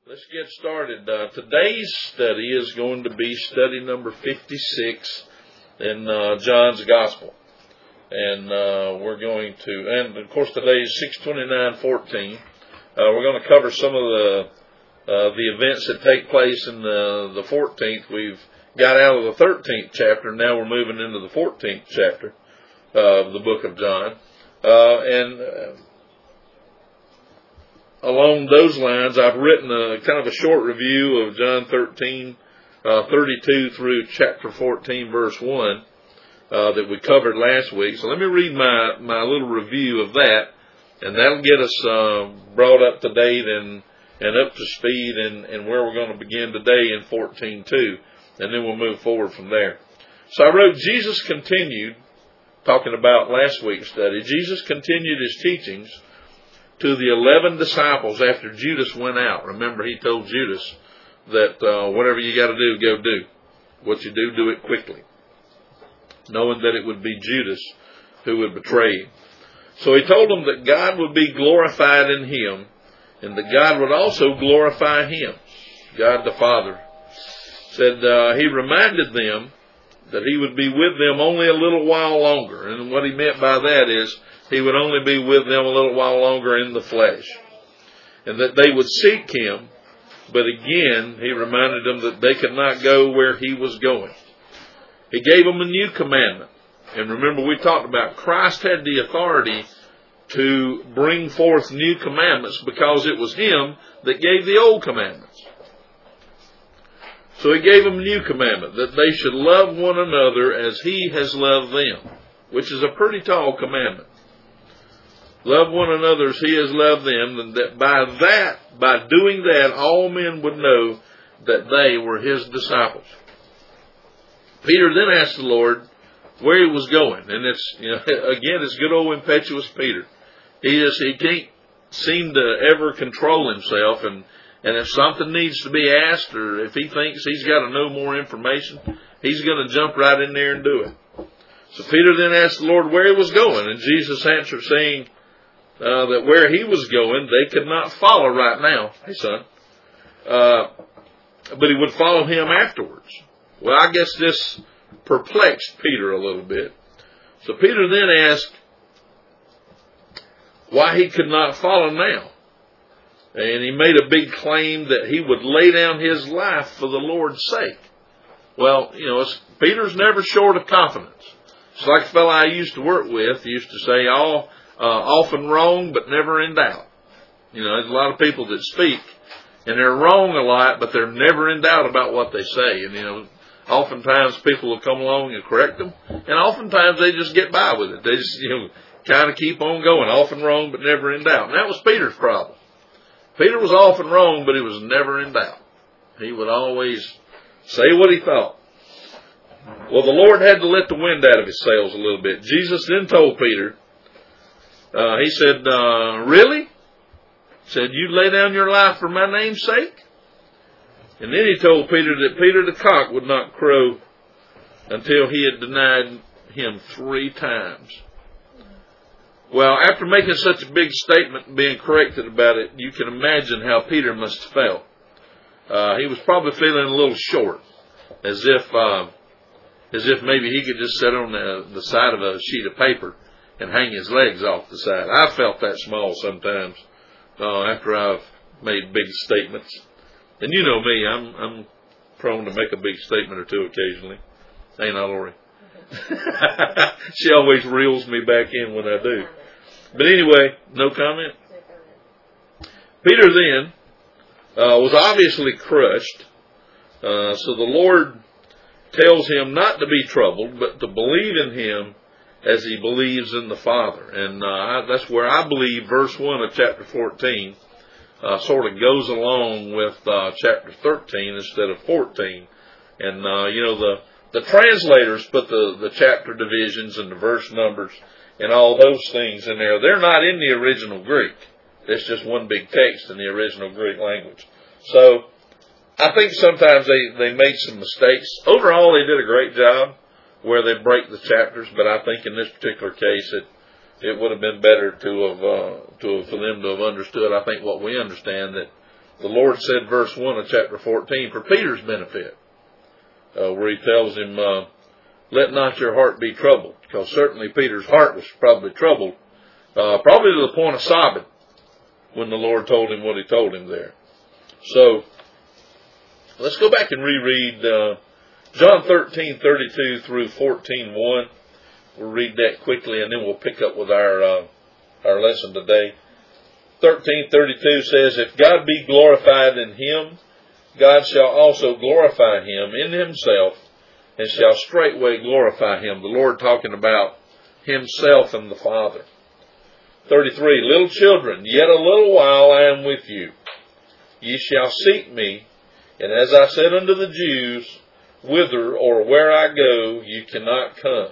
Let's get started. Today's study is going to be study number 56 in John's Gospel. And we're going to, and of course today is 6/29/14. We're going to cover some of the events that take place in the 14th. We've got out of the 13th chapter, now we're moving into the 14th chapter of the book of John. Along those lines, I've written a kind of a short review of John 13, 32 through chapter 14, verse 1, that we covered last week. So let me read my little review of that, and that'll get us brought up to date and up to speed and where we're going to begin today in 14:2, and then we'll move forward from there. So I wrote, Jesus continued, talking about last week's study, Jesus continued his teachings to the 11 disciples after Judas went out. Remember, he told Judas that whatever you got to do, go do. What you do, do it quickly, knowing that it would be Judas who would betray him. So he told them that God would be glorified in him, and that God would also glorify him. God the Father said he reminded them that he would be with them only a little while longer. And what he meant by that is he would only be with them a little while longer in the flesh, and that they would seek him. But again, he reminded them that they could not go where he was going. He gave them a new commandment. And remember, we talked about Christ had the authority to bring forth new commandments because it was him that gave the old commandments. So he gave them a new commandment, that they should love one another as he has loved them, which is a pretty tall commandment. Love one another as he has loved them, and that by doing that, all men would know that they were his disciples. Peter then asked the Lord where he was going, and it's good old impetuous Peter. He can't seem to ever control himself, and if something needs to be asked, or if he thinks he's got to know more information, he's going to jump right in there and do it. So Peter then asked the Lord where he was going, and Jesus answered, saying that where he was going, they could not follow right now. Hey, son. But he would follow him afterwards. Well, I guess this perplexed Peter a little bit. So Peter then asked why he could not follow now. And he made a big claim that he would lay down his life for the Lord's sake. Well, Peter's never short of confidence. It's like a fellow I used to work with. He used to say, often wrong, but never in doubt. There's a lot of people that speak, and they're wrong a lot, but they're never in doubt about what they say. And, oftentimes people will come along and correct them, and oftentimes they just get by with it. They just, kind of keep on going, often wrong, but never in doubt. And that was Peter's problem. Peter was often wrong, but he was never in doubt. He would always say what he thought. Well, the Lord had to let the wind out of his sails a little bit. Jesus then told Peter, he said, really? He said, you lay down your life for my name's sake? And then he told Peter that Peter the cock would not crow until he had denied him 3 times. Well, after making such a big statement and being corrected about it, you can imagine how Peter must have felt. He was probably feeling a little short, as if maybe he could just sit on the side of a sheet of paper and hang his legs off the side. I felt that small sometimes after I've made big statements. And you know me, I'm prone to make a big statement or two occasionally. Ain't I, Lori? She always reels me back in when I do. But anyway, no comment? Peter then was obviously crushed. So the Lord tells him not to be troubled, but to believe in him as he believes in the Father. And that's where I believe verse 1 of chapter 14 sort of goes along with chapter 13 instead of 14. And, the translators put the chapter divisions and the verse numbers and all those things in there. They're not in the original Greek. It's just one big text in the original Greek language. So I think sometimes they made some mistakes. Overall, they did a great job where they break the chapters, but I think in this particular case it would have been better for them to have understood. I think what we understand, that the Lord said, verse 1 of chapter 14, for Peter's benefit, where he tells him, let not your heart be troubled. Because certainly Peter's heart was probably troubled, probably to the point of sobbing when the Lord told him what he told him there. So, let's go back and reread John 13:32 through 14:1. We'll read that quickly, and then we'll pick up with our lesson today. 13:32 says, if God be glorified in him, God shall also glorify him in himself, and shall straightway glorify him. The Lord talking about himself and the Father. 33, little children, yet a little while I am with you. Ye shall seek me, and as I said unto the Jews, whither or where I go, you cannot come.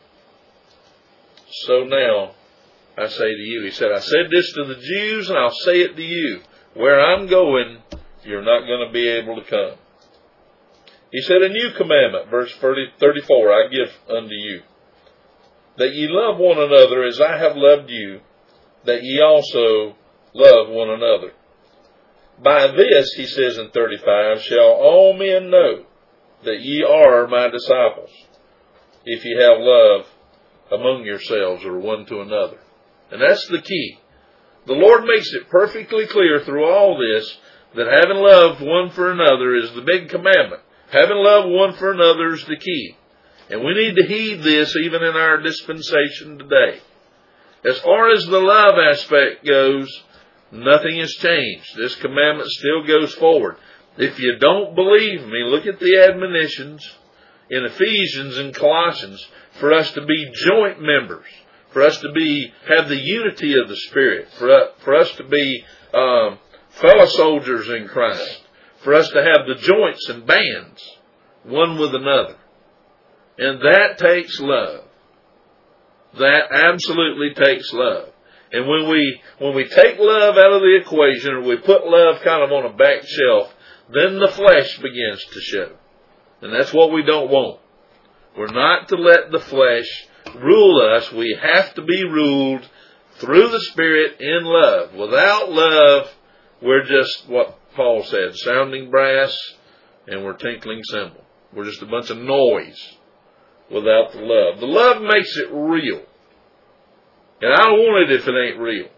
So now, I say to you, he said, I said this to the Jews, and I'll say it to you. Where I'm going, you're not going to be able to come. He said, a new commandment, verse 34, I give unto you, that ye love one another as I have loved you, that ye also love one another. By this, he says in 35, shall all men know that ye are my disciples, if ye have love among yourselves or one to another. And that's the key. The Lord makes it perfectly clear through all this that having loved one for another is the big commandment. Having loved one for another is the key. And we need to heed this even in our dispensation today. As far as the love aspect goes, nothing has changed. This commandment still goes forward. If you don't believe me, look at the admonitions in Ephesians and Colossians for us to be joint members, for us to have the unity of the Spirit, for us to be fellow soldiers in Christ, for us to have the joints and bands one with another. And that takes love. That absolutely takes love. And when we take love out of the equation, or we put love kind of on a back shelf, then the flesh begins to show. And that's what we don't want. We're not to let the flesh rule us. We have to be ruled through the Spirit in love. Without love, we're just, what Paul said, sounding brass, and we're tinkling cymbal. We're just a bunch of noise without the love. The love makes it real. And I don't want it if it ain't real.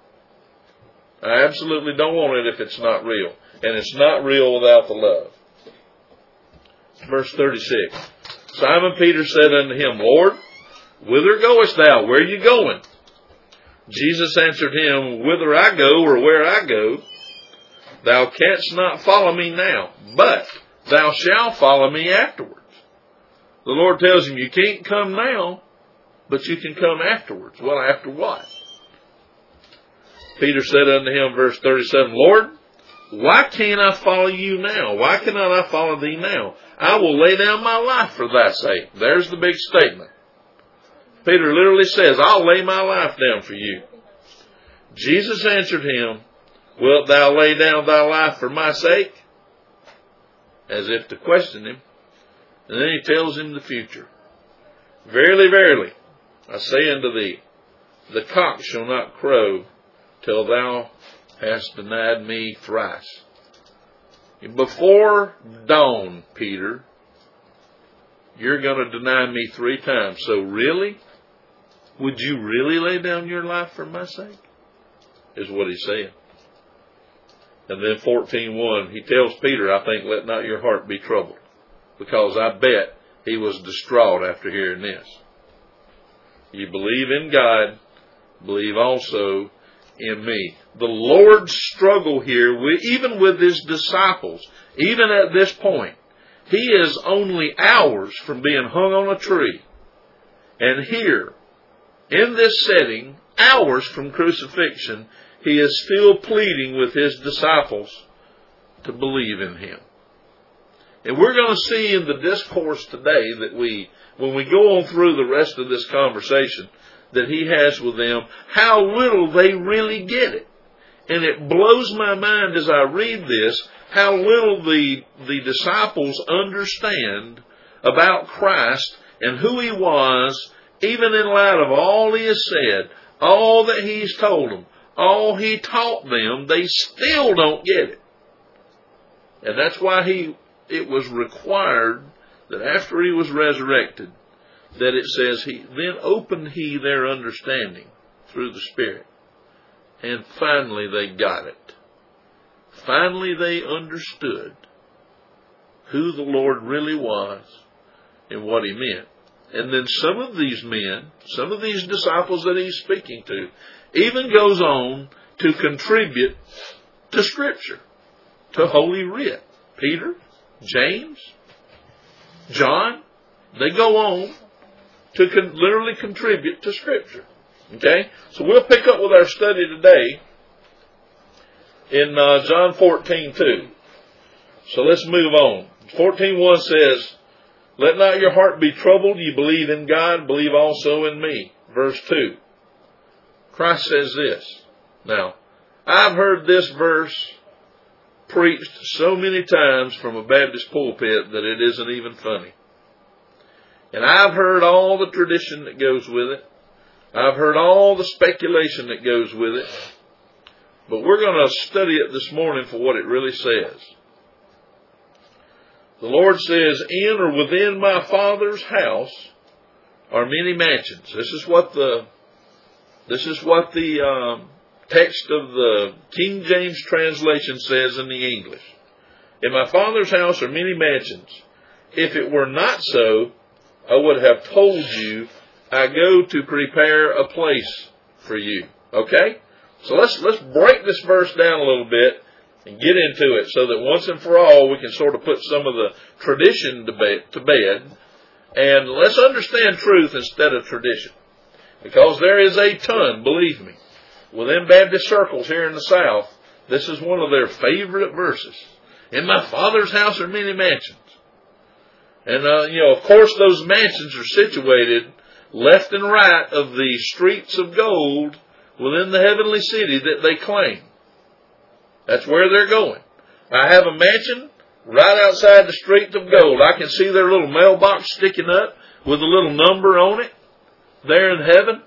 I absolutely don't want it if it's not real. And it's not real without the love. Verse 36. Simon Peter said unto him, Lord, whither goest thou? Where are you going? Jesus answered him, whither I go or where I go, thou canst not follow me now, but thou shalt follow me afterwards. The Lord tells him, you can't come now, but you can come afterwards. Well, after what? Peter said unto him, verse 37, Lord, why can't I follow you now? Why cannot I follow thee now? I will lay down my life for thy sake. There's the big statement. Peter literally says, I'll lay my life down for you. Jesus answered him, wilt thou lay down thy life for my sake? As if to question him. And then he tells him the future. Verily, verily, I say unto thee, the cock shall not crow till thou hast denied me thrice. Before dawn, Peter, you're going to deny me 3 times. So really? Would you really lay down your life for my sake? Is what he said. And then 14:1, he tells Peter, I think, let not your heart be troubled. Because I bet he was distraught after hearing this. You believe in God, believe also in me. The Lord's struggle here, even with his disciples, even at this point, he is only hours from being hung on a tree. And here, in this setting, hours from crucifixion, he is still pleading with his disciples to believe in him. And we're going to see in the discourse today that when we go on through the rest of this conversation that he has with them, how little they really get it. And it blows my mind as I read this, how little the disciples understand about Christ and who he was, even in light of all he has said, all that he's told them, all he taught them, they still don't get it. And that's why it was required that after he was resurrected, that it says, then opened he their understanding through the Spirit. And finally they got it. Finally they understood who the Lord really was and what he meant. And then some of these men, some of these disciples that he's speaking to, even goes on to contribute to Scripture, to Holy Writ. Peter, James, John, they go on to literally contribute to Scripture. Okay? So we'll pick up with our study today in John 14:2. So let's move on. 14:1 says, let not your heart be troubled. You believe in God, believe also in me. Verse 2. Christ says this. Now, I've heard this verse preached so many times from a Baptist pulpit that it isn't even funny. And I've heard all the tradition that goes with it. I've heard all the speculation that goes with it. But we're going to study it this morning for what it really says. The Lord says, in or within my Father's house are many mansions. This is what the text of the King James translation says in the English. In my Father's house are many mansions. If it were not so, I would have told you, I go to prepare a place for you. Okay? So let's break this verse down a little bit and get into it so that once and for all we can sort of put some of the tradition to bed. And let's understand truth instead of tradition. Because there is a ton, believe me, within Baptist circles here in the South, this is one of their favorite verses. In my Father's house are many mansions. And, of course those mansions are situated left and right of the streets of gold within the heavenly city that they claim. That's where they're going. I have a mansion right outside the streets of gold. I can see their little mailbox sticking up with a little number on it there in heaven.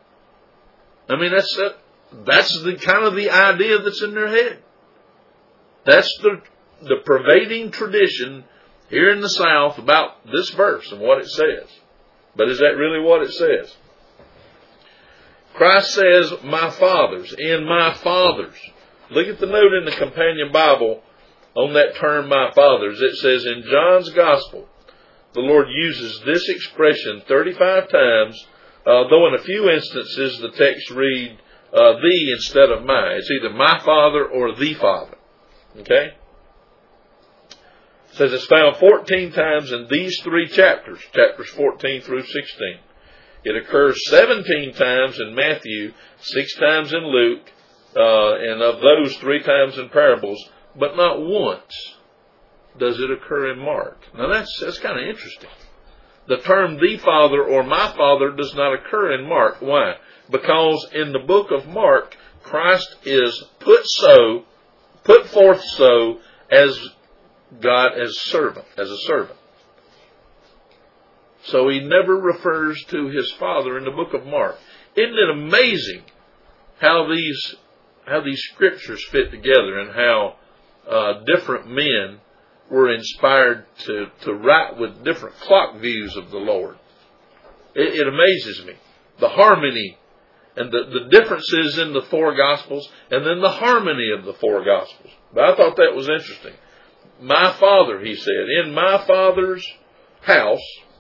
I mean, that's the kind of the idea that's in their head. That's the pervading tradition here in the South about this verse and what it says. But is that really what it says? Christ says, my Father's, in my Father's. Look at the note in the companion Bible on that term, my Father's. It says in John's Gospel, the Lord uses this expression 35 times, though in a few instances the text read thee instead of my. It's either my Father or the Father. Okay? It says it's found 14 times in these three chapters, chapters 14 through 16. It occurs 17 times in Matthew, 6 times in Luke, and of those 3 times in parables, but not once does it occur in Mark. Now that's kind of interesting. The term the Father or my Father does not occur in Mark. Why? Because in the book of Mark, Christ is put forth so as God as a servant. So he never refers to his Father in the book of Mark. Isn't it amazing how these scriptures fit together and how different men were inspired to write with different clock views of the Lord? It amazes me. The harmony and the differences in the 4 Gospels and then the harmony of the 4 Gospels. But I thought that was interesting. My Father, he said, in my Father's house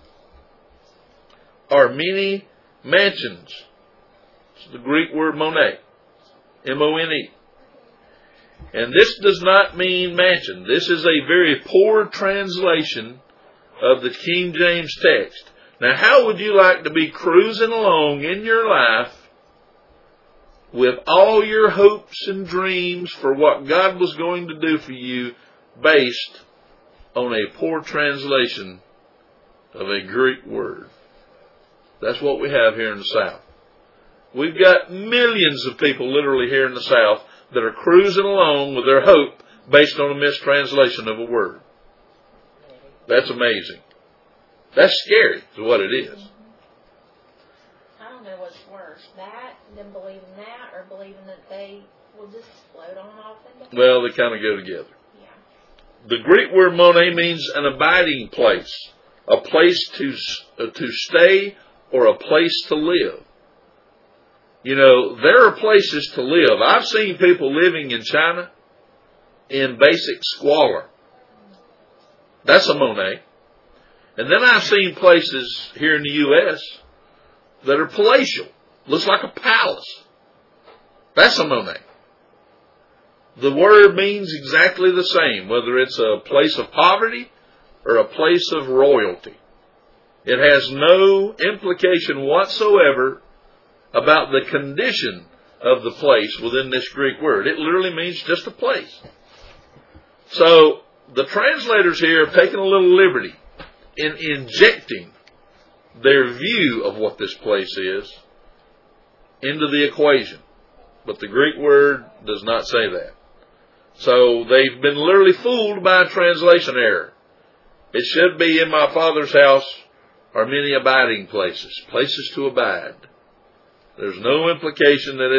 are many mansions. It's the Greek word mone, M-O-N-E. And this does not mean mansion. This is a very poor translation of the King James text. Now, how would you like to be cruising along in your life with all your hopes and dreams for what God was going to do for you based on a poor translation of a Greek word? That's what we have here in the South. We've got millions of people literally here in the South that are cruising along with their hope based on a mistranslation of a word. That's amazing. That's scary, is what it is. I don't know what's worse, that, them believing that, or believing that they will just float on off into heaven. Well, they kind of go together. Yeah. The Greek word mone means an abiding place, a place to stay or a place to live. You know, there are places to live. I've seen people living in China in basic squalor. That's a mone. And then I've seen places here in the U.S. that are palatial. Looks like a palace. That's a mone. The word means exactly the same, whether it's a place of poverty or a place of royalty. It has no implication whatsoever about the condition of the place within this Greek word. It literally means just a place. So, the translators here have taken a little liberty in injecting their view of what this place is into the equation. But the Greek word does not say that. So they've been literally fooled by a translation error. It should be, in my Father's house are many abiding places, places to abide. There's no implication that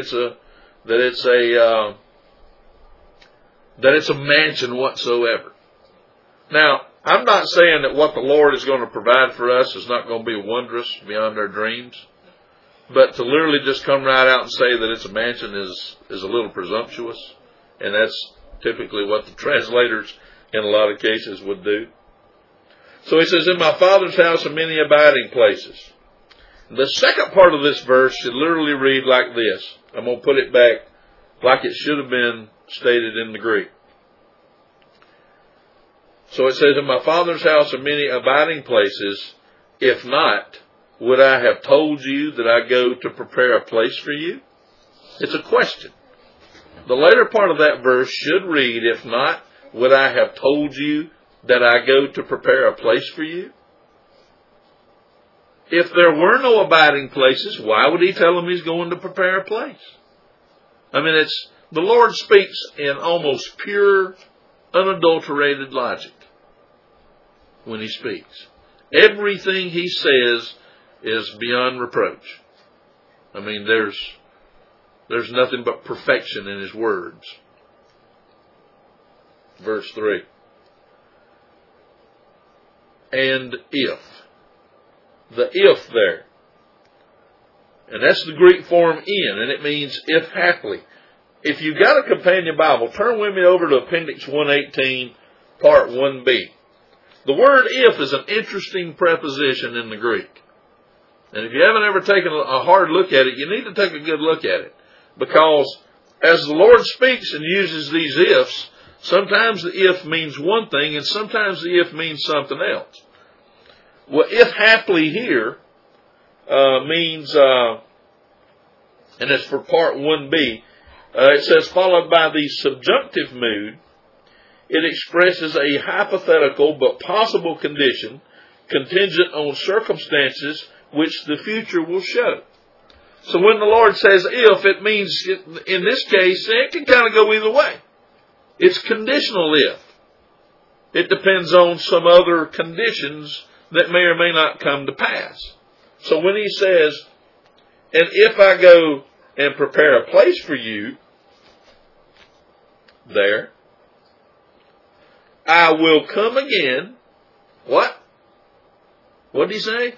it's a mansion whatsoever. Now, I'm not saying that what the Lord is going to provide for us is not going to be wondrous beyond our dreams. But to literally just come right out and say that it's a mansion is a little presumptuous. And that's typically what the translators in a lot of cases would do. So he says, in my Father's house are many abiding places. The second part of this verse should literally read like this. I'm going to put it back like it should have been stated in the Greek. So it says, in my Father's house are many abiding places. If not, would I have told you that I go to prepare a place for you? It's a question. The later part of that verse should read, if not, would I have told you that I go to prepare a place for you? If there were no abiding places, why would he tell them he's going to prepare a place? I mean, the Lord speaks in almost pure, unadulterated logic when he speaks. Everything he says is beyond reproach. I mean, there's nothing but perfection in his words. Verse 3. And if. The if there. And that's the Greek form in, and it means if haply. If you've got a companion Bible, turn with me over to Appendix 118, Part 1b. The word if is an interesting preposition in the Greek. And if you haven't ever taken a hard look at it, you need to take a good look at it. Because as the Lord speaks and uses these ifs, sometimes the if means one thing and sometimes the if means something else. Well, if haply here means, and it's for Part 1b, it says followed by the subjunctive mood, it expresses a hypothetical but possible condition contingent on circumstances which the future will show. So when the Lord says if, it means, in this case, it can kind of go either way. It's conditional if. It depends on some other conditions that may or may not come to pass. So when he says, and if I go and prepare a place for you, there, I will come again. What? What did he say?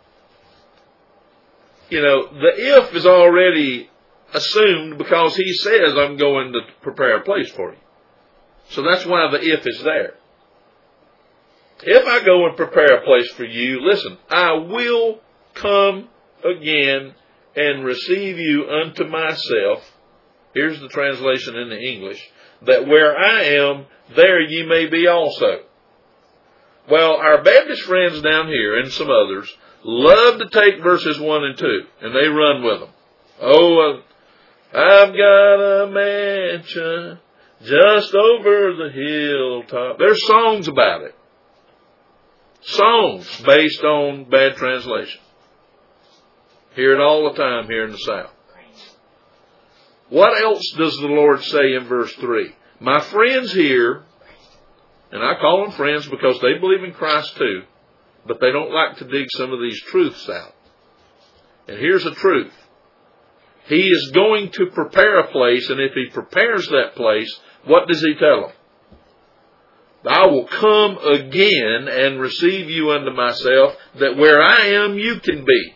You know, the if is already assumed because he says, I'm going to prepare a place for you. So that's why the if is there. If I go and prepare a place for you, listen, I will come again and receive you unto myself. Here's the translation in the English. That where I am, there ye may be also. Well, our Baptist friends down here and some others love to take verses 1 and 2, and they run with them. Oh, I've got a mansion just over the hilltop. There's songs about it. Songs based on bad translation. Hear it all the time here in the South. What else does the Lord say in verse 3? My friends here, and I call them friends because they believe in Christ too, but they don't like to dig some of these truths out. And here's the truth. He is going to prepare a place, and if he prepares that place, what does he tell them? I will come again and receive you unto myself, that where I am, you can be.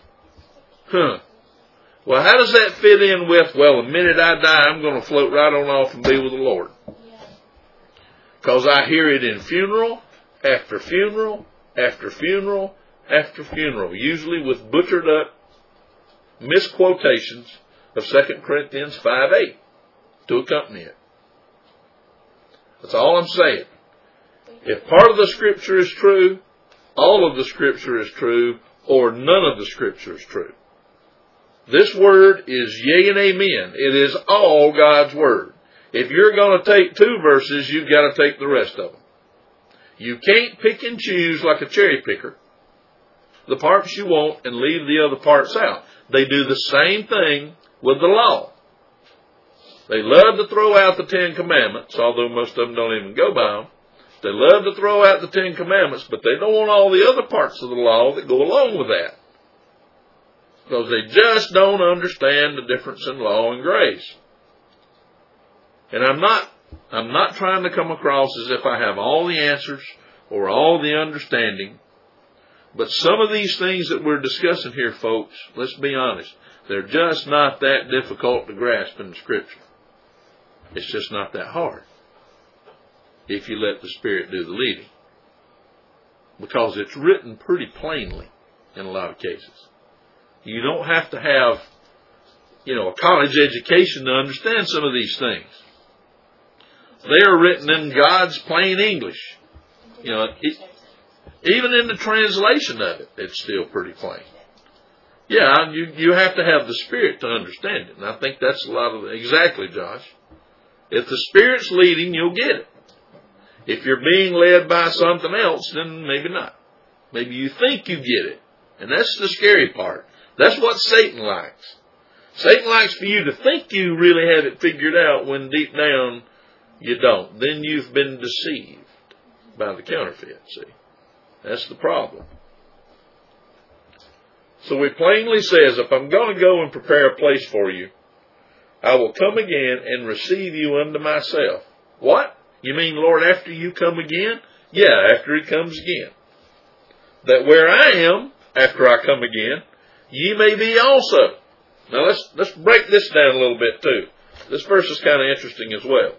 Well, how does that fit in with, well, the minute I die, I'm going to float right on off and be with the Lord? Because I hear it in funeral after funeral after funeral after funeral, usually with butchered up misquotations of 2 Corinthians 5:8 to accompany it. That's all I'm saying. If part of the Scripture is true, all of the Scripture is true, or none of the Scripture is true. This Word is yea and amen. It is all God's Word. If you're going to take 2 verses, you've got to take the rest of them. You can't pick and choose like a cherry picker the parts you want and leave the other parts out. They do the same thing with the law. They love to throw out the 10 Commandments, although most of them don't even go by them. They love to throw out the 10 Commandments, but they don't want all the other parts of the law that go along with that. Because they just don't understand the difference in law and grace. And I'm not trying to come across as if I have all the answers or all the understanding. But some of these things that we're discussing here, folks, let's be honest, they're just not that difficult to grasp in the Scripture. It's just not that hard if you let the Spirit do the leading. Because it's written pretty plainly in a lot of cases. You don't have to have, a college education to understand some of these things. They are written in God's plain English. Even in the translation of it, it's still pretty plain. Yeah, you have to have the Spirit to understand it. And I think that's a lot of it. Exactly, Josh. If the Spirit's leading, you'll get it. If you're being led by something else, then maybe not. Maybe you think you get it. And that's the scary part. That's what Satan likes. Satan likes for you to think you really have it figured out when deep down you don't. Then you've been deceived by the counterfeit, see. That's the problem. So it plainly says, if I'm going to go and prepare a place for you, I will come again and receive you unto myself. What? You mean, Lord, after you come again? Yeah, after He comes again. That where I am, after I come again, ye may be also. Now let's break this down a little bit too. This verse is kind of interesting as well.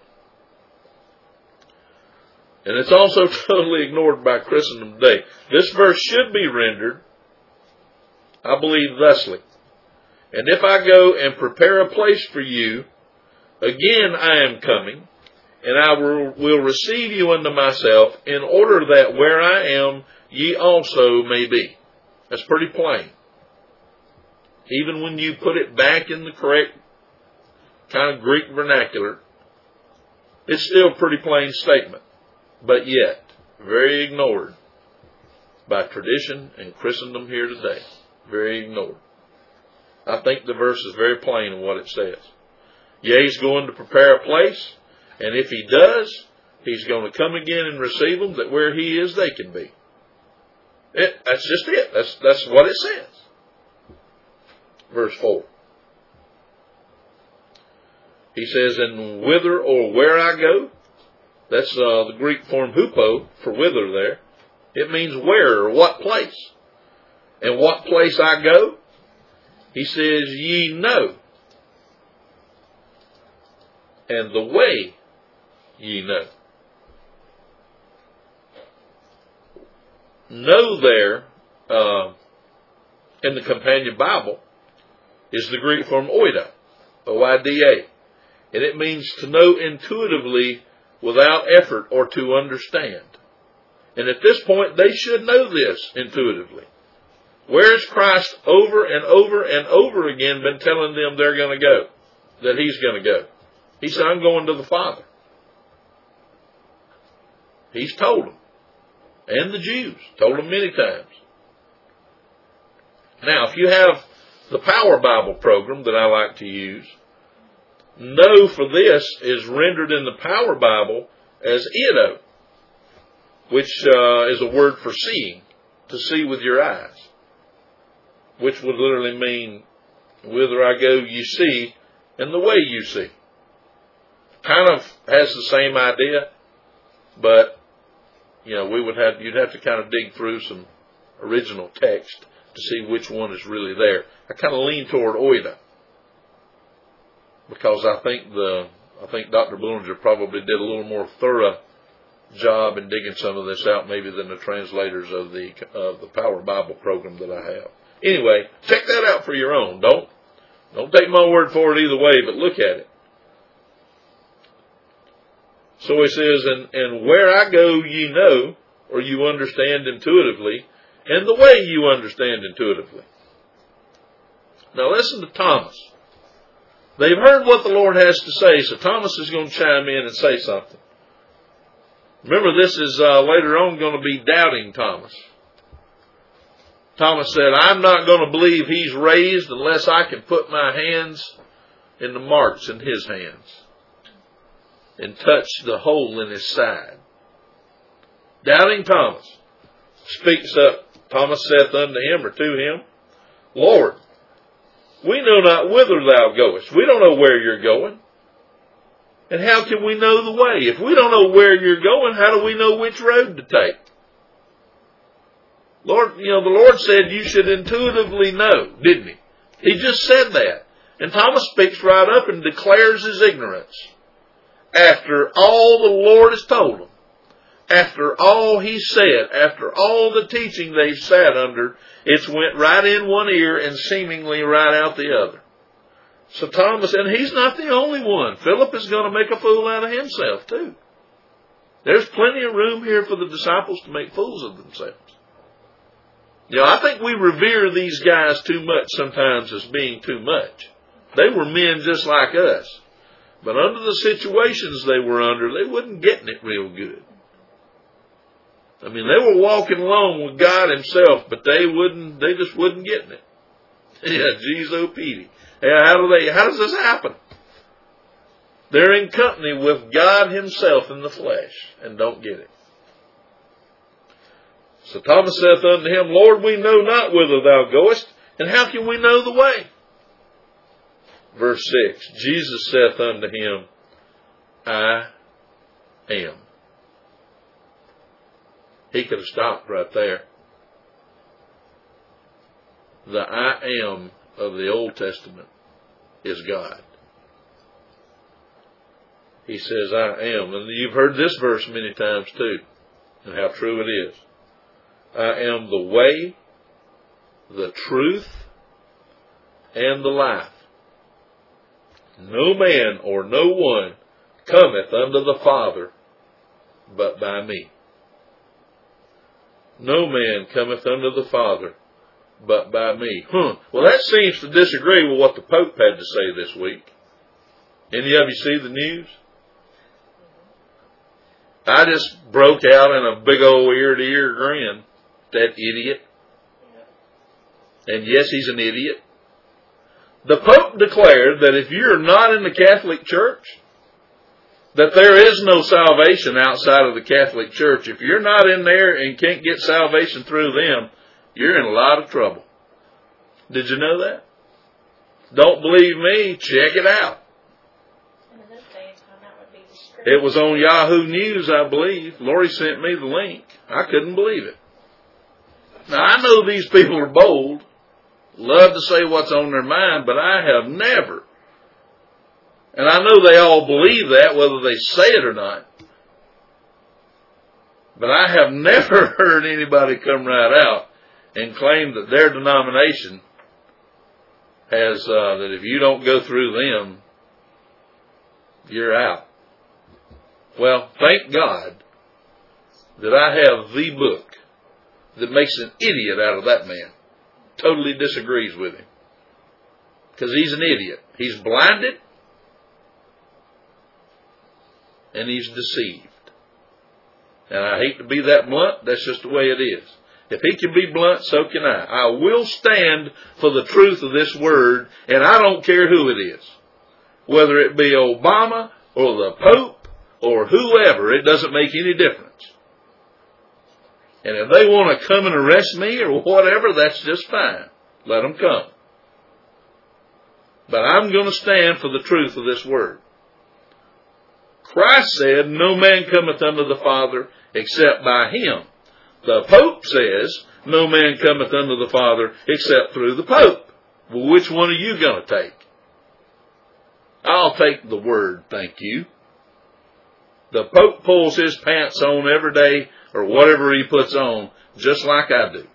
And it's also totally ignored by Christendom today. This verse should be rendered, I believe, thusly. And if I go and prepare a place for you, again I am coming, and I will receive you unto myself, in order that where I am, ye also may be. That's pretty plain. Even when you put it back in the correct kind of Greek vernacular, it's still a pretty plain statement. But yet, very ignored by tradition and Christendom here today. Very ignored. I think the verse is very plain in what it says. Yea, He's going to prepare a place, and if He does, He's going to come again and receive them, that where He is, they can be. That's just it. That's what it says. Verse 4. He says, and whither or where I go, that's the Greek form hupo for whither there. It means where or what place. And what place I go, He says, ye know. And the way ye know. Know there, in the Companion Bible, is the Greek form oida, O-I-D-A. And it means to know intuitively without effort or to understand. And at this point, they should know this intuitively. Where has Christ over and over and over again been telling them they're going to go? That He's going to go? He said, I'm going to the Father. He's told them. And the Jews. Told them many times. Now, if you have the Power Bible program that I like to use, know for this is rendered in the Power Bible as ido, which is a word for seeing, to see with your eyes, which would literally mean, whither I go you see, and the way you see. Kind of has the same idea, but you'd have to kind of dig through some original text to see which one is really there. I kind of lean toward oida, because I think Dr. Bullinger probably did a little more thorough job in digging some of this out maybe than the translators of the Power Bible program that I have. Anyway, check that out for your own. Don't take my word for it either way, but look at it. So he says, and where I go ye know, or you understand intuitively, and the way you understand intuitively. Now listen to Thomas. They've heard what the Lord has to say, so Thomas is going to chime in and say something. Remember, this is later on going to be doubting Thomas. Thomas said, I'm not going to believe he's raised unless I can put my hands in the marks in his hands and touch the hole in his side. Doubting Thomas speaks up. Thomas saith unto him, or to him, Lord, we know not whither thou goest. We don't know where you're going. And how can we know the way? If we don't know where you're going, how do we know which road to take? Lord, the Lord said you should intuitively know, didn't he? He just said that. And Thomas speaks right up and declares his ignorance. After all the Lord has told him, after all he said, after all the teaching they've sat under, it's went right in one ear and seemingly right out the other. So Thomas, and he's not the only one. Philip is going to make a fool out of himself too. There's plenty of room here for the disciples to make fools of themselves. I think we revere these guys too much sometimes as being too much. They were men just like us. But under the situations they were under, they wasn't getting it real good. I mean, they were walking along with God himself, but they just wasn't getting it. Yeah, geez, oh Petey. Yeah, how does this happen? They're in company with God himself in the flesh and don't get it. So Thomas saith unto him, Lord, we know not whither thou goest, and how can we know the way? Verse 6, Jesus saith unto him, I am. He could have stopped right there. The I am of the Old Testament is God. He says, I am. And you've heard this verse many times too, and how true it is. I am the way, the truth, and the life. No man or no one cometh unto the Father but by me. No man cometh unto the Father but by me. Well, that seems to disagree with what the Pope had to say this week. Any of you see the news? I just broke out in a big old ear-to-ear grin. That idiot. And yes, he's an idiot. The Pope declared that if you're not in the Catholic Church, that there is no salvation outside of the Catholic Church. If you're not in there and can't get salvation through them, you're in a lot of trouble. Did you know that? Don't believe me? Check it out. It was on Yahoo News, I believe. Lori sent me the link. I couldn't believe it. Now, I know these people are bold, love to say what's on their mind, but I have never, and I know they all believe that, whether they say it or not, but I have never heard anybody come right out and claim that their denomination has, that if you don't go through them, you're out. Well, thank God that I have the book that makes an idiot out of that man. Totally disagrees with him. Because he's an idiot. He's blinded and he's deceived. And I hate to be that blunt, that's just the way it is. If he can be blunt, so can I. I will stand for the truth of this word, and I don't care who it is. Whether it be Obama or the Pope or whoever, it doesn't make any difference. And if they want to come and arrest me or whatever, that's just fine. Let them come. But I'm going to stand for the truth of this word. Christ said, no man cometh unto the Father except by him. The Pope says, no man cometh unto the Father except through the Pope. Well, which one are you going to take? I'll take the Word, thank you. The Pope pulls his pants on every day, or whatever he puts on, just like I do.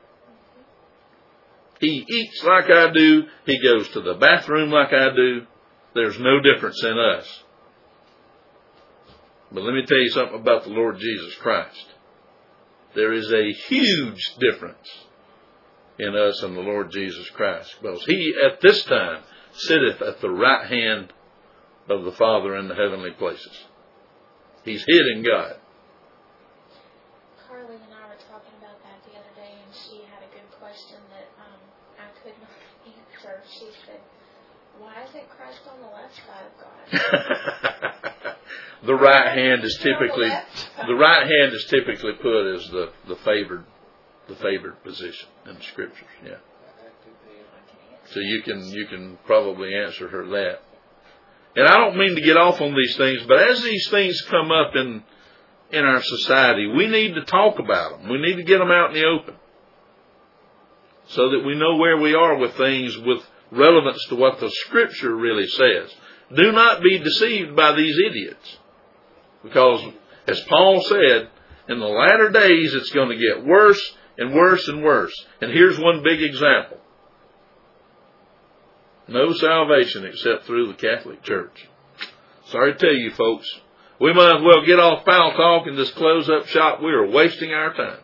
He eats like I do. He goes to the bathroom like I do. There's no difference in us. But let me tell you something about the Lord Jesus Christ. There is a huge difference in us and the Lord Jesus Christ. Because he, at this time, sitteth at the right hand of the Father in the heavenly places. He's hid in God. Carly and I were talking about that the other day, and she had a good question that I could not answer. She said, why isn't Christ on the left side of God? The right hand is typically put as the favored position in the Scriptures. Yeah. So you can probably answer her that. And I don't mean to get off on these things, but as these things come up in our society, we need to talk about them. We need to get them out in the open, so that we know where we are with things with relevance to what the Scripture really says. Do not be deceived by these idiots. Because, as Paul said, in the latter days it's going to get worse and worse and worse. And here's one big example. No salvation except through the Catholic Church. Sorry to tell you folks, we might as well get off foul talk and just close up shop. We are wasting our time.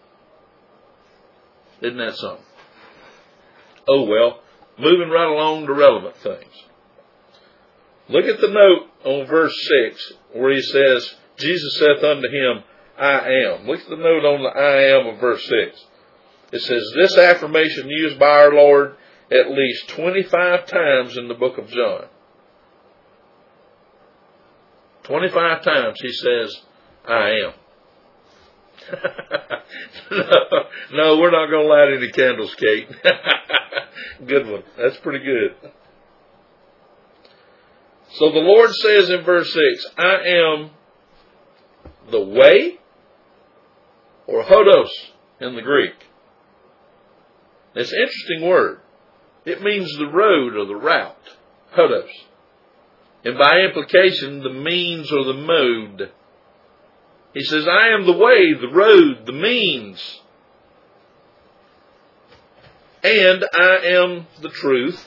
Isn't that something? Oh well, moving right along to relevant things. Look at the note on verse 6 where he says, Jesus saith unto him, I am. Look at the note on the I am of verse 6. It says, this affirmation used by our Lord at least 25 times in the book of John. 25 times he says, I am. No, we're not going to light any candles, Kate. Good one. That's pretty good. So the Lord says in verse 6, I am the way, or hodos in the Greek. It's an interesting word. It means the road or the route, hodos. And by implication, the means or the mode. He says, I am the way, the road, the means. And I am the truth.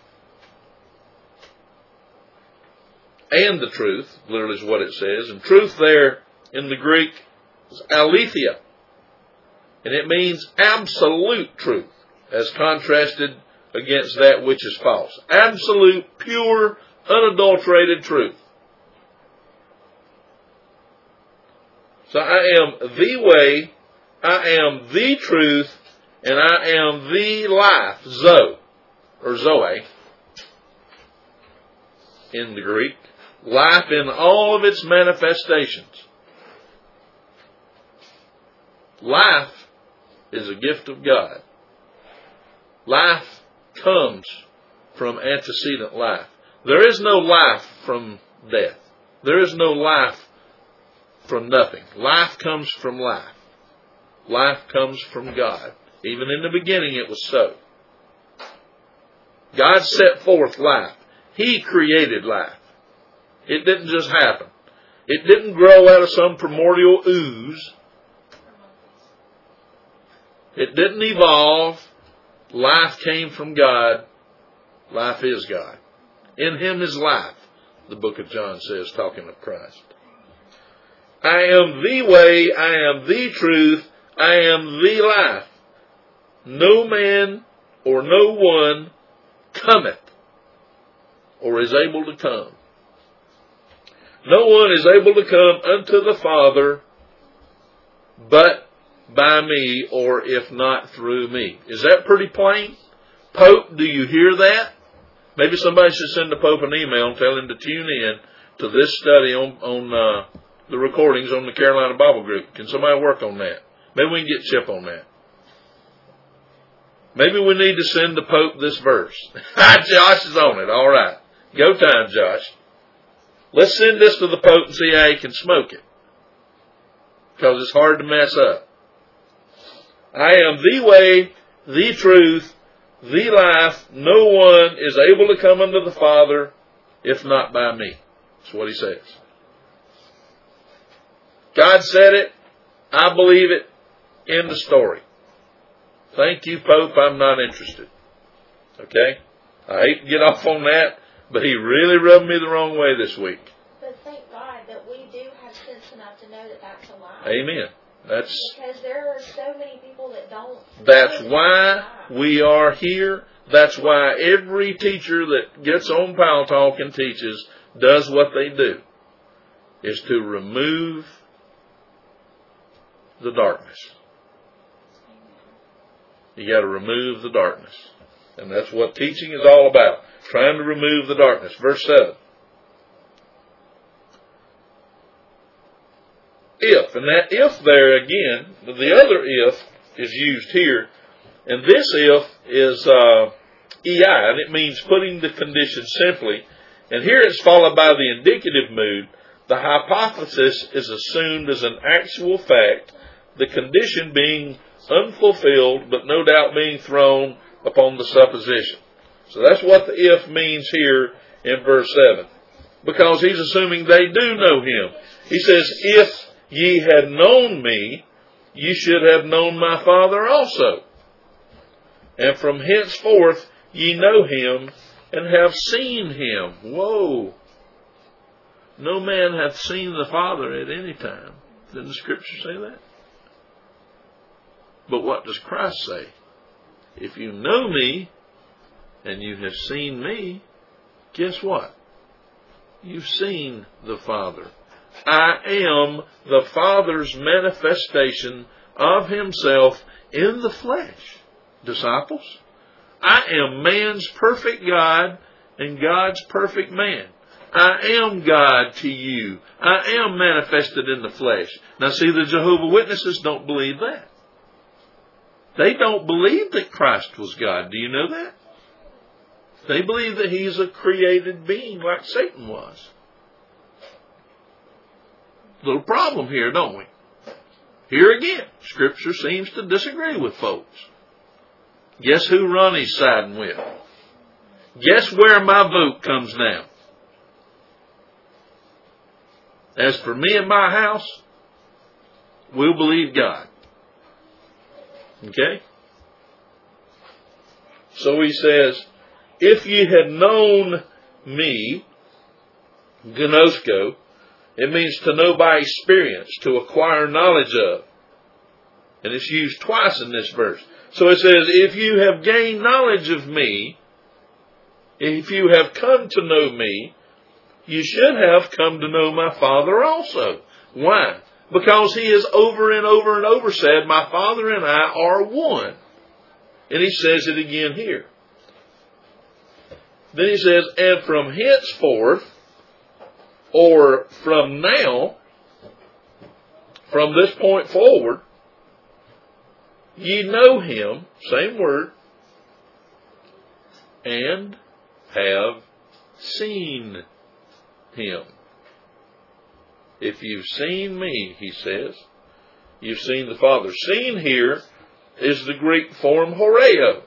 And the truth, literally is what it says. And truth there in the Greek is aletheia. And it means absolute truth, as contrasted against that which is false. Absolute, pure, unadulterated truth. So I am the way, I am the truth, and I am the life, Zoe, in the Greek. Life in all of its manifestations. Life is a gift of God. Life comes from antecedent life. There is no life from death. There is no life from nothing. Life comes from life. Life comes from God. Even in the beginning it was so. God set forth life. He created life. It didn't just happen. It didn't grow out of some primordial ooze. It didn't evolve. Life came from God. Life is God. In Him is life, the book of John says, talking of Christ. I am the way, I am the truth, I am the life. No man or no one cometh or is able to come. No one is able to come unto the Father but by me, or if not through me. Is that pretty plain? Pope, do you hear that? Maybe somebody should send the Pope an email and tell him to tune in to this study on the recordings on the Carolina Bible Group. Can somebody work on that? Maybe we can get Chip on that. Maybe we need to send the Pope this verse. Josh is on it. All right. Go time, Josh. Let's send this to the Pope and see how he can smoke it. Because it's hard to mess up. I am the way, the truth, the life. No one is able to come unto the Father if not by me. That's what he says. God said it. I believe it. End of story. Thank you, Pope. I'm not interested. Okay? I hate to get off on that, but he really rubbed me the wrong way this week. But thank God that we do have sense enough to know that that's a lie. Amen. Because there are so many people that don't. That's why we are here. That's why every teacher that gets on Pal Talk and teaches does what they do, is to remove the darkness. You got to remove the darkness. And that's what teaching is all about. Trying to remove the darkness. Verse 7. If. And that if there again, the other if is used here. And this if is EI. And it means putting the condition simply. And here it's followed by the indicative mood. The hypothesis is assumed as an actual fact. The condition being unfulfilled, but no doubt being thrown upon the supposition. So that's what the if means here in verse 7. Because he's assuming they do know him. He says, if ye had known me, ye should have known my Father also. And from henceforth ye know him and have seen him. Whoa! No man hath seen the Father at any time. Didn't the Scripture say that? But what does Christ say? If you know me and you have seen me, guess what? You've seen the Father. I am the Father's manifestation of himself in the flesh. Disciples, I am man's perfect God and God's perfect man. I am God to you. I am manifested in the flesh. Now see, the Jehovah's Witnesses don't believe that. They don't believe that Christ was God. Do you know that? They believe that he's a created being like Satan was. Little problem here, don't we? Here again, Scripture seems to disagree with folks. Guess who Ronnie's siding with? Guess where my vote comes now? As for me and my house, we'll believe God. Okay? So he says, if ye had known me, gnosko, it means to know by experience, to acquire knowledge of. And it's used twice in this verse. So it says, if you have gained knowledge of me, if you have come to know me, you should have come to know my Father also. Why? Because he has over and over and over said, my Father and I are one. And he says it again here. Then he says, and from henceforth, or from now, from this point forward, ye know him, same word, and have seen him. If you've seen me, he says, you've seen the Father. Seen here is the Greek form horeo.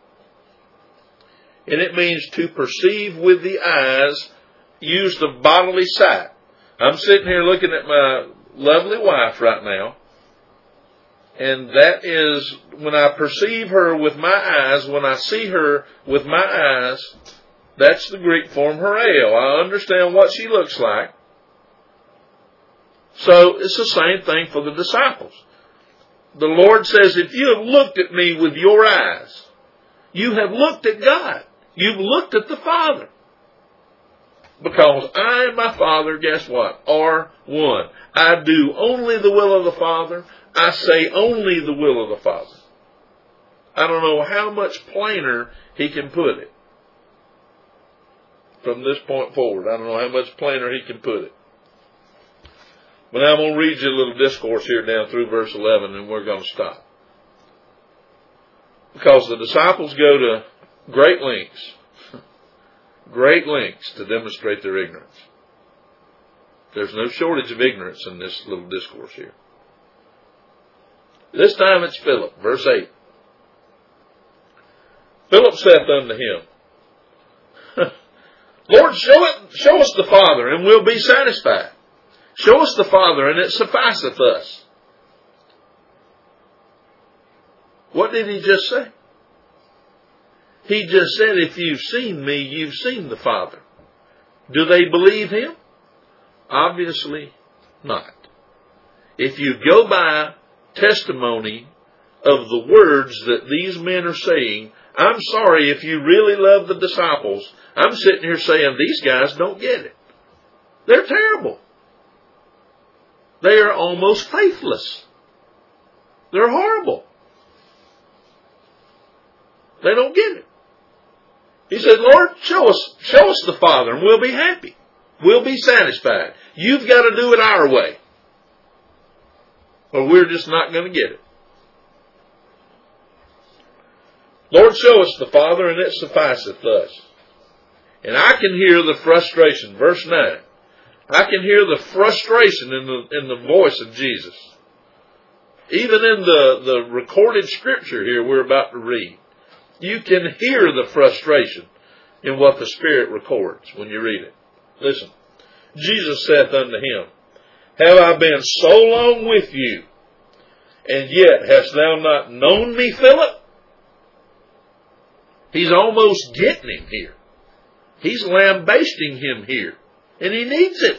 And it means to perceive with the eyes, used of bodily sight. I'm sitting here looking at my lovely wife right now. And that is, when I perceive her with my eyes, when I see her with my eyes, that's the Greek form horeo. I understand what she looks like. So it's the same thing for the disciples. The Lord says, if you have looked at me with your eyes, you have looked at God. You've looked at the Father. Because I and my Father, guess what, are one. I do only the will of the Father. I say only the will of the Father. I don't know how much plainer he can put it. From this point forward, I don't know how much plainer he can put it. But now I'm going to read you a little discourse here down through verse 11, and we're going to stop. Because the disciples go to great lengths to demonstrate their ignorance. There's no shortage of ignorance in this little discourse here. This time it's Philip, verse 8. Philip saith unto him, Lord, show us the Father, and we'll be satisfied. Show us the Father, and it sufficeth us. What did he just say? He just said, if you've seen me, you've seen the Father. Do they believe him? Obviously not. If you go by testimony of the words that these men are saying, I'm sorry, if you really love the disciples, I'm sitting here saying these guys don't get it. They're terrible. They are almost faithless. They're horrible. They don't get it. He said, Lord, show us the Father, and we'll be happy. We'll be satisfied. You've got to do it our way, or we're just not going to get it. Lord, show us the Father, and it sufficeth us. And I can hear the frustration. Verse 9. I can hear the frustration in the voice of Jesus. Even in the recorded scripture here we're about to read, you can hear the frustration in what the Spirit records when you read it. Listen. Jesus saith unto him, Have I been so long with you, and yet hast thou not known me, Philip? He's almost getting him here. He's lambasting him here. And he needs it.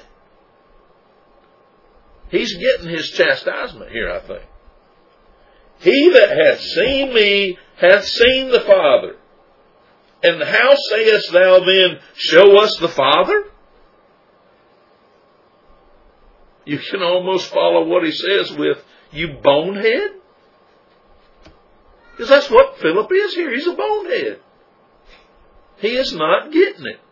He's getting his chastisement here, I think. He that hath seen me hath seen the Father. And how sayest thou then, show us the Father? You can almost follow what he says with, you bonehead. Because that's what Philip is here. He's a bonehead. He is not getting it.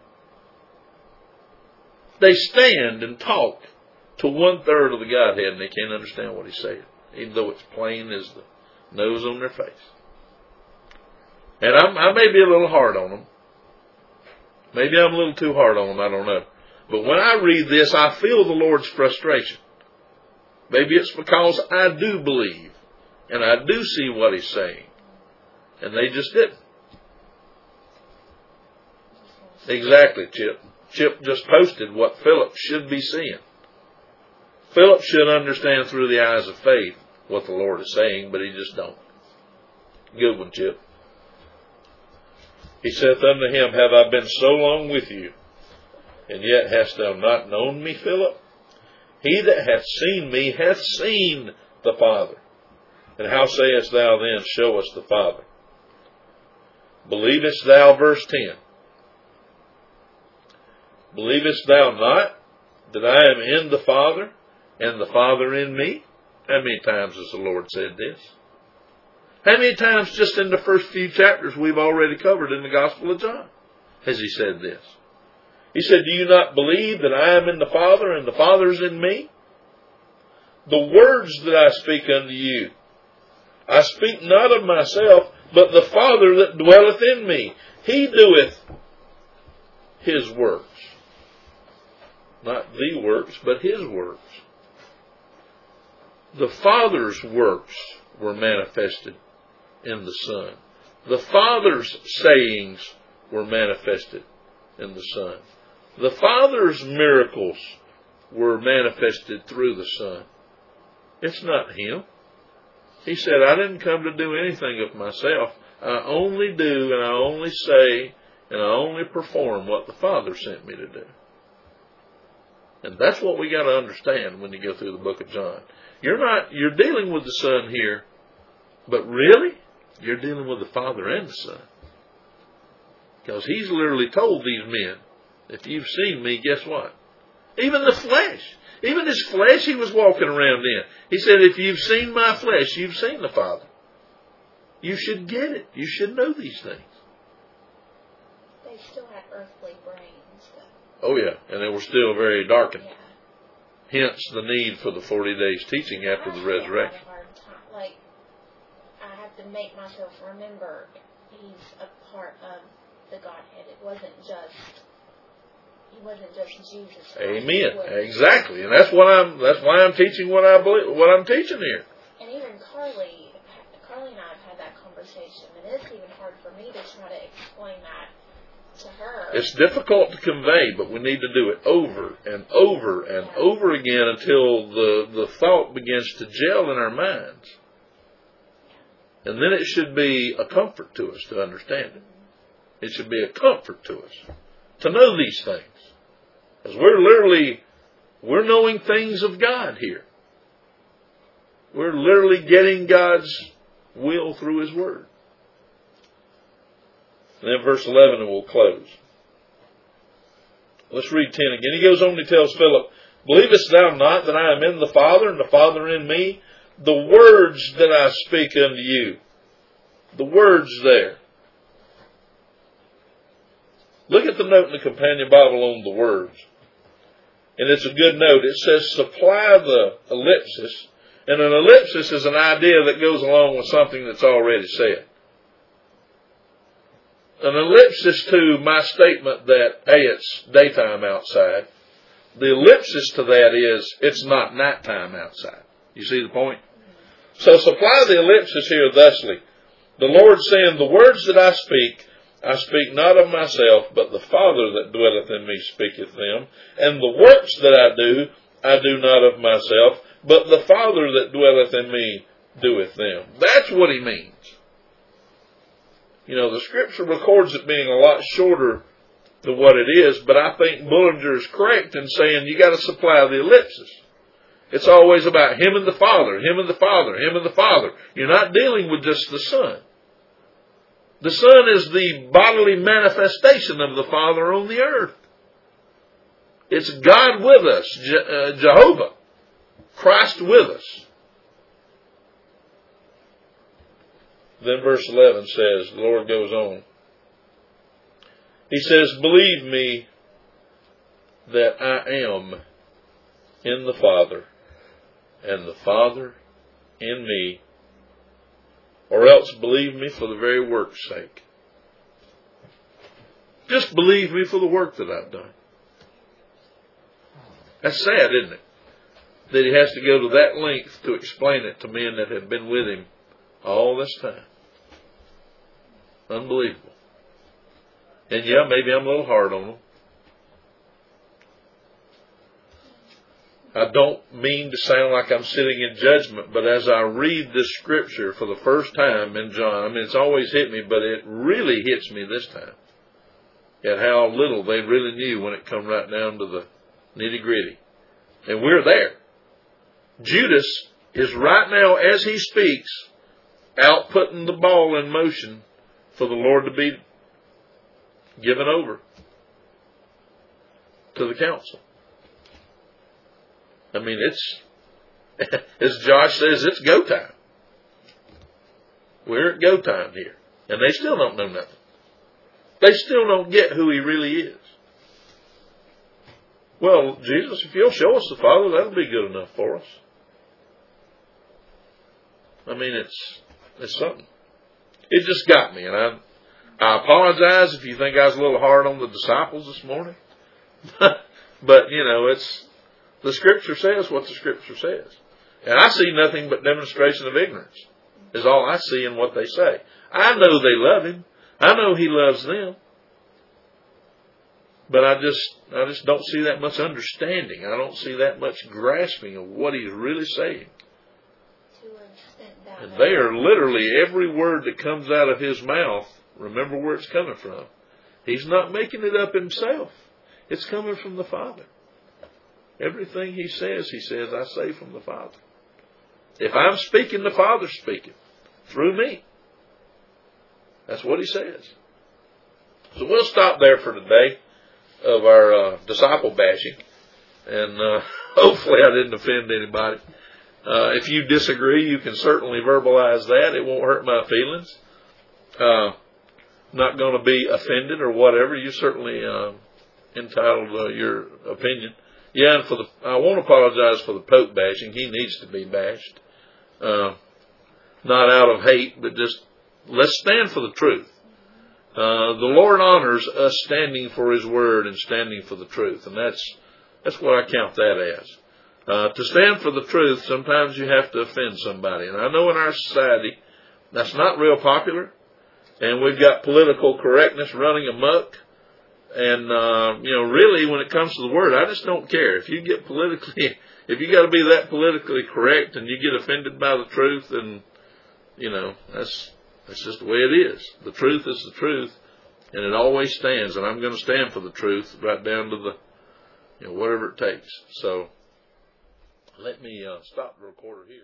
They stand and talk to 1/3 of the Godhead and they can't understand what he's saying, even though it's plain as the nose on their face. And I may be a little hard on them. Maybe I'm a little too hard on them, I don't know. But when I read this, I feel the Lord's frustration. Maybe it's because I do believe and I do see what he's saying. And they just didn't. Exactly, Chip. Chip just posted what Philip should be seeing. Philip should understand through the eyes of faith what the Lord is saying, but he just don't. Good one, Chip. He saith unto him, Have I been so long with you, and yet hast thou not known me, Philip? He that hath seen me hath seen the Father. And how sayest thou then, show us the Father? Believest thou, verse 10, believest thou not that I am in the Father, and the Father in me? How many times has the Lord said this? How many times just in the first few chapters we've already covered in the Gospel of John has he said this? He said, Do you not believe that I am in the Father, and the Father is in me? The words that I speak unto you, I speak not of myself, but the Father that dwelleth in me, he doeth his works. Not the works, but his works. The Father's works were manifested in the Son. The Father's sayings were manifested in the Son. The Father's miracles were manifested through the Son. It's not him. He said, I didn't come to do anything of myself. I only do and I only say and I only perform what the Father sent me to do. And that's what we got to understand when you go through the book of John. You're dealing with the Son here, but really, you're dealing with the Father and the Son. Because he's literally told these men, if you've seen me, guess what? Even the flesh. Even his flesh he was walking around in. He said, if you've seen my flesh, you've seen the Father. You should get it. You should know these things. They still had earthly brains, though. Oh, yeah. And they were still very darkened. Yeah. Hence the need for the 40 days teaching after the resurrection. Like, I have to make myself remember he's a part of the Godhead. It wasn't just He wasn't just Jesus Christ. Amen. Exactly. And that's why I'm teaching what I believe, what I'm teaching here. And even Carly and I have had that conversation, and it's even hard for me to try to explain that to her. It's difficult to convey, but we need to do it over and over and over again until the thought begins to gel in our minds. And then it should be a comfort to us to understand it. It should be a comfort to us to know these things. Because we're knowing things of God here. We're literally getting God's will through His Word. And then verse 11 and we'll close. Let's read 10 again. He goes on and he tells Philip, "Believest thou not that I am in the Father and the Father in me? The words that I speak unto you." The words there. Look at the note in the Companion Bible on the words. And it's a good note. It says, supply the ellipsis. And an ellipsis is an idea that goes along with something that's already said. An ellipsis to my statement that, hey, it's daytime outside. The ellipsis to that is, it's not nighttime outside. You see the point? So supply the ellipsis here thusly. The Lord saying, the words that I speak not of myself, but the Father that dwelleth in me speaketh them. And the works that I do not of myself, but the Father that dwelleth in me doeth them. That's what he means. You know, the Scripture records it being a lot shorter than what it is, but I think Bullinger is correct in saying you got to supply the ellipsis. It's always about Him and the Father, Him and the Father, Him and the Father. You're not dealing with just the Son. The Son is the bodily manifestation of the Father on the earth. It's God with us, Jehovah, Christ with us. Then verse 11 says, the Lord goes on. He says, believe me that I am in the Father, and the Father in me, or else believe me for the very work's sake. Just believe me for the work that I've done. That's sad, isn't it? That he has to go to that length to explain it to men that have been with him all this time. Unbelievable. And yeah, maybe I'm a little hard on them. I don't mean to sound like I'm sitting in judgment, but as I read this scripture for the first time in John, I mean, it's always hit me, but it really hits me this time. At how little they really knew when it come right down to the nitty-gritty. And we're there. Judas is right now, as he speaks, out putting the ball in motion for the Lord to be given over to the council. I mean, it's, as Josh says, it's go time. We're at go time here. And they still don't know nothing. They still don't get who he really is. Well, Jesus, if you'll show us the Father, that'll be good enough for us. I mean, it's something. It just got me. And I apologize if you think I was a little hard on the disciples this morning. But, you know, it's, the Scripture says what the Scripture says. And I see nothing but demonstration of ignorance is all I see in what they say. I know they love Him. I know He loves them. But I just don't see that much understanding. I don't see that much grasping of what He's really saying. And they are literally, every word that comes out of His mouth, remember where it's coming from. He's not making it up Himself. It's coming from the Father. Everything He says, I say from the Father. If I'm speaking, the Father's speaking through me. That's what He says. So we'll stop there for today of our disciple bashing. And hopefully I didn't offend anybody. If you disagree, you can certainly verbalize that. It won't hurt my feelings. Not going to be offended or whatever. You're certainly entitled to your opinion. Yeah, and I won't apologize for the Pope bashing. He needs to be bashed. Not out of hate, but just let's stand for the truth. the Lord honors us standing for His Word and standing for the truth. And that's what I count that as. To stand for the truth, sometimes you have to offend somebody. And I know in our society, that's not real popular. And we've got political correctness running amok. And, really, when it comes to the Word, I just don't care. If you got to be that politically correct and you get offended by the truth, then, that's just the way it is. The truth is the truth, and it always stands. And I'm going to stand for the truth right down to the, whatever it takes. So, let me stop the recorder here.